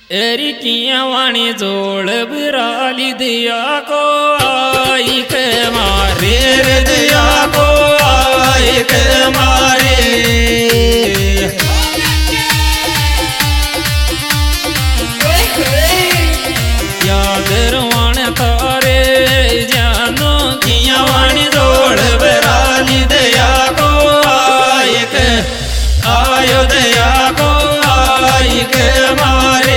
एरी किया वाणी जोड़ बिराली दिया को आई के मारे रे दिया को आई के मारे याद रवान तारे जानो किया वाणी जोड़ बिराली दिया को आई के आयो दिया को आई के मारे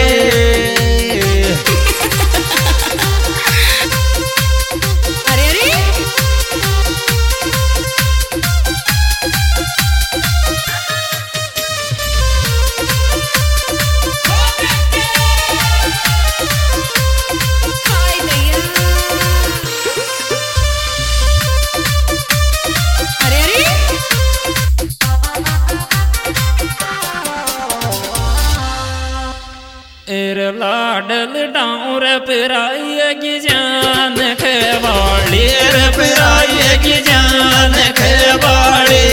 लाडल डाउर पिराई की जान खेवाड़ी रे पिराई की जान खेवाड़ी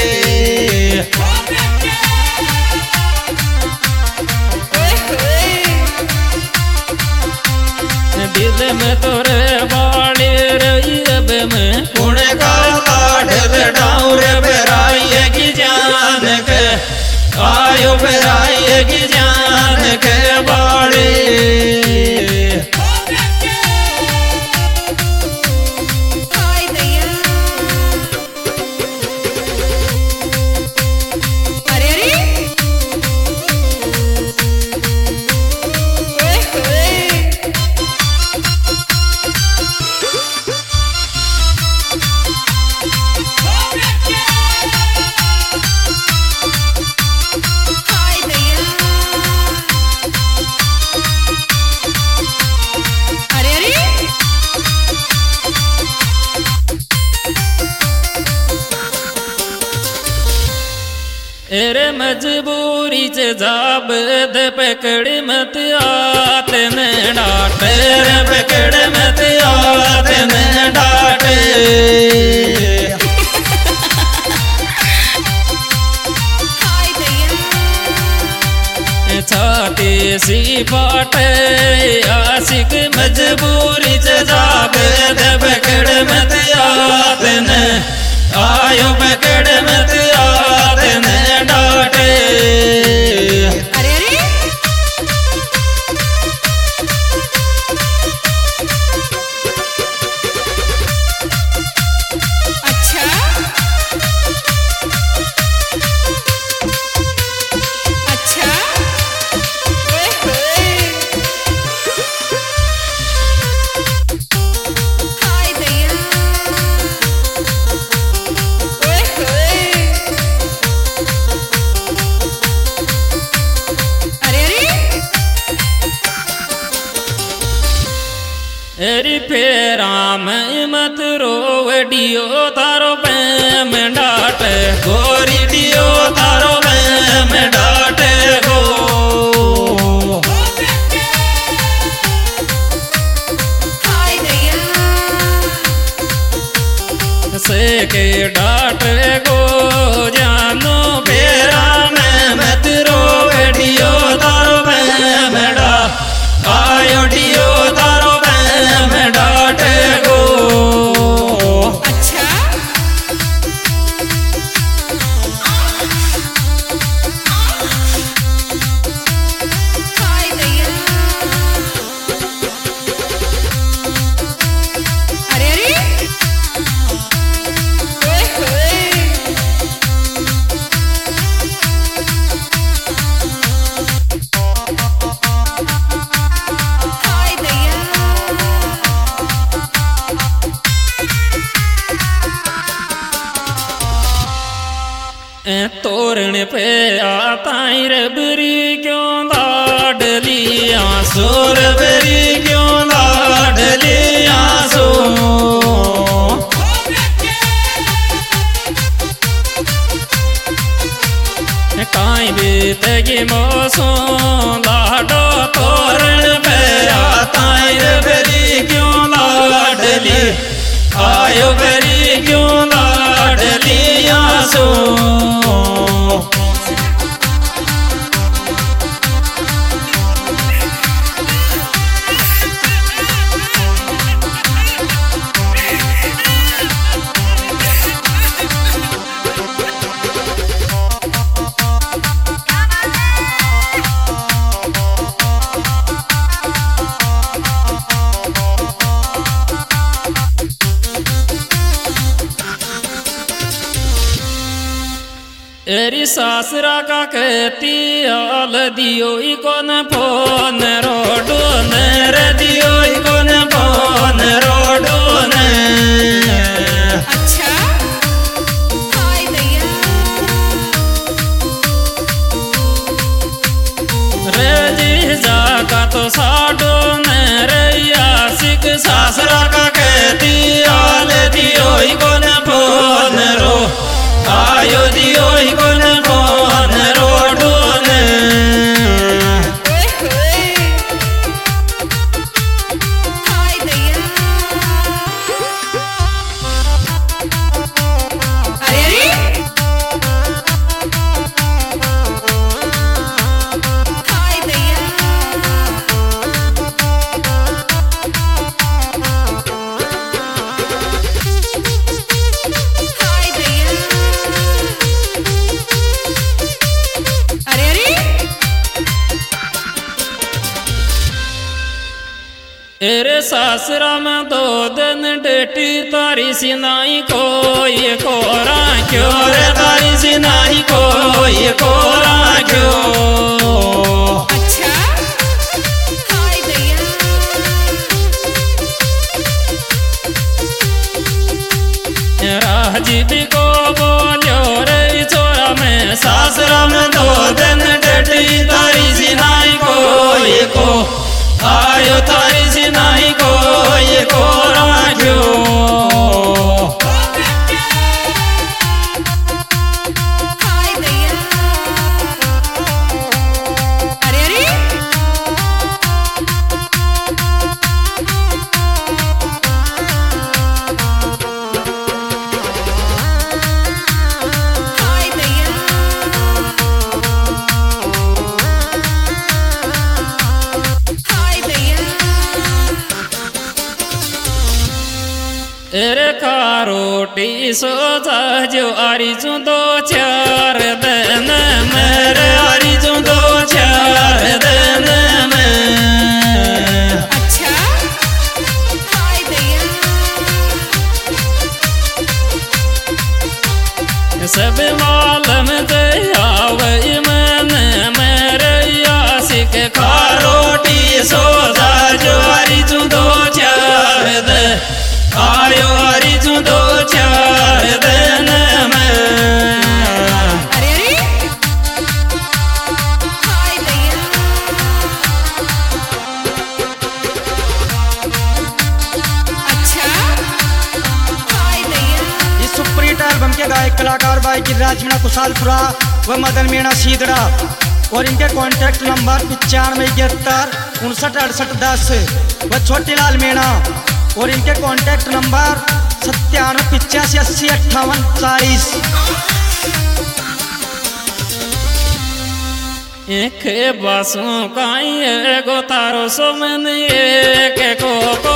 दिल में तोरे बाड़ी रईब में पुणे का लाडल डाउर पिराई की जान के आयो पिराई की जान के बाड़ी एरे मजबूरी से जाब दे पकड़ मत आते ने डाटे रे पकड़ मत आते ने डाटे छाती सी पाटे आशिक मजबूरी से जाब दे पकड़ मत आते ने आयो पकड़ मत आते ने डाटे एरी फेरा में मत रो डियो तारो पैम डाटे गोरी डियो तारो पैम डाटे गो से के डाटे गो जानो फेरा में मत रो डियो तारो पैम डा आयो डियो तारो में डाटे गो अच्छा हाय दैया अरे अरे ओए होए हाय दैया तोरण पे आताई रबरी क्यों लाडली आंसू रबरी क्यों लाडली आंसू काई बीतगी मौसम लाडो तोरण पे आताई रबरी क्यों लाडली आयो बरी क्यों लाडली आंसू एरी सासरा का कहती आल दियो कौन फोन रोडो न दियो कौन फोन रोडो न। अच्छा हाय दैया रे जी जाका तो साडो न रैया सिक सासरा का कहती आल दियो कौन फोन रो आयो दियो कौन फोन रोडो न। हाय दैया अरे अरे हाय दैया हाय दैया अरे अरे एरे सासरा में 2 दिन डेटी तारी सिनाई को ये कोरा क्यों रे तारी सिनाई को ये कोरा क्यों। अच्छा हाय दैया राजीव को बोलो रे छोरा में सासरा में 2 दिन डेटी तारी सिनाई को ये को आयो तारी सिनाई को ये कोरा क्यों। हाय दैया अरे अरे हाय दैया हाय दैया एरे खा रोटी सो जो आरी चू 2-4 दिन मेरे आरी चू 2-4 दिन में। अच्छा हाय दैया सब मालम दे आवई मन मेरे आशिक खा रोटी सो जो आरी चू 2-4 दिन आयो आरी चू 2-4 दिन में। अरे अरे हाय दैया अच्छा हाय दैया इस सुपरहिट एल्बम के गायक कलाकार भाई गिरिराज मीणा कुशालपुरा व मदन मीणा सीदड़ा और इनके कॉन्टैक्ट नंबर 9571 59 68 10 व छोटीलाल मीणा और इनके कॉन्टैक्ट नंबर 97 85 80 58 40। एक बासों काई एगो तारो सो मन एक को